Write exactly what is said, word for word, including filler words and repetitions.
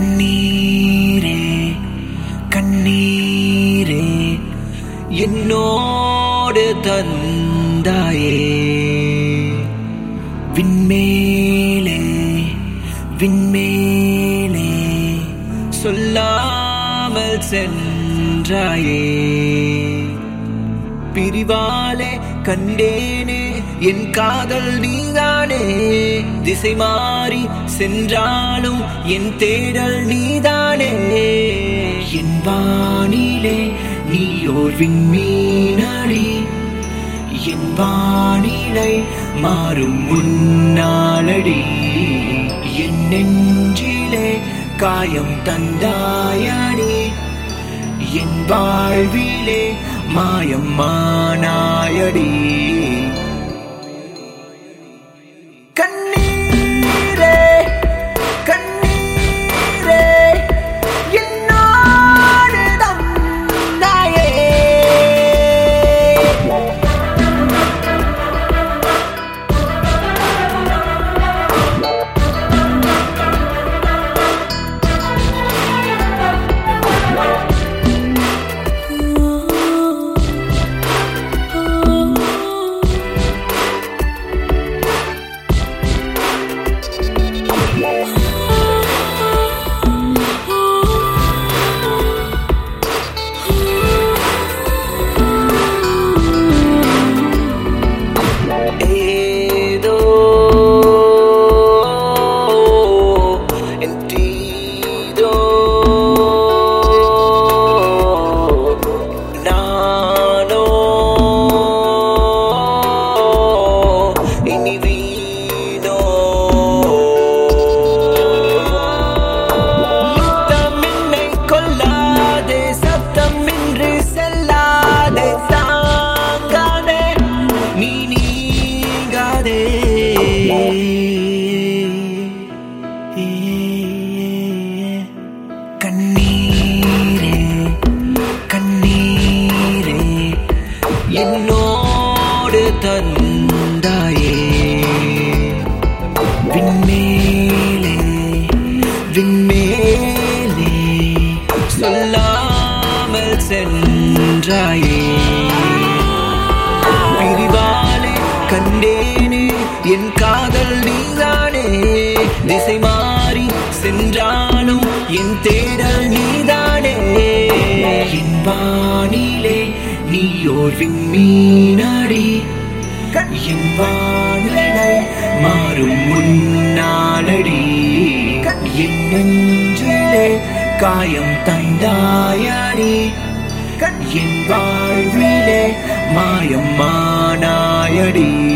கண்ணீரே கண்ணீரே என்னோடு தந்தாயே விண்மேலே விண்மேலே சொல்லாமல் சென்றாயே பிரிவாலே கண்டேனே என் காதல் நீதானே திசை மாறி சென்றாலும் என் தேடல் நீதானே என் வானிலே நீ ஓர் விண்மீனடி என் வானிலை மாறும் முன்னாளடி என் நெஞ்சிலே காயம் தந்தாயடி என் வாழ்விலே மாயம் மானாயடி கண்ணீரே கண்ணீரே என்னோடு தந்தாயே கண்ணீரே கண்ணீரே என்னோடு தந்தாயே விண்மேலே விண்மேலே சொல்லாமல் சென்றாயே பிரிவாலே கண்டேனே என் காதல் நீதானே திசை மாறி சென்றாலும் என் தேடல் நீதானே என் வானிலே நீ ஓர் விண்மீனடி என் வானிலை மாறும் முன்னாளடி என் நெஞ்சிலே காயம் தந்தாயடி என் வாழ்விலே மாயம் மானாயடி.